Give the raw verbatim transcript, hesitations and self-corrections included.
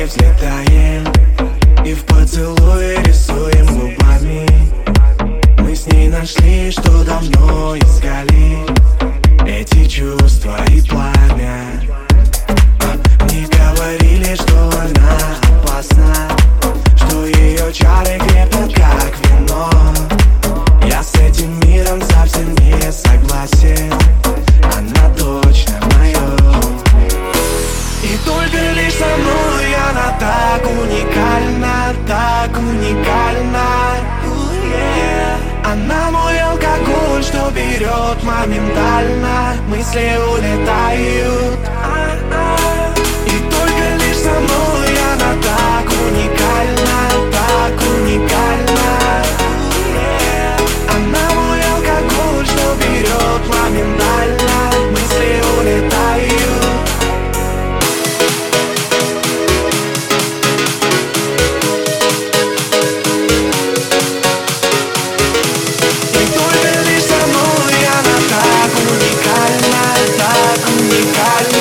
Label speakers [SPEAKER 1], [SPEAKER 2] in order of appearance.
[SPEAKER 1] небе взлетаем и в поцелуе рисуем губами. Мы с ней нашли, что давно искали, эти чувства и пламя. Мне говорили, что она опасна, что ее чары крепнут как вино. Я с этим миром совсем не согласен, она точно моя. И только лишь со мной она так уникальна, так уникальна. Она мой алкоголь, что берет моментально, мысли улетают. И только лишь со мной она так уникальна, так уникальна. Она мой алкоголь, что берет моментально, мысли улетают. Так уникально.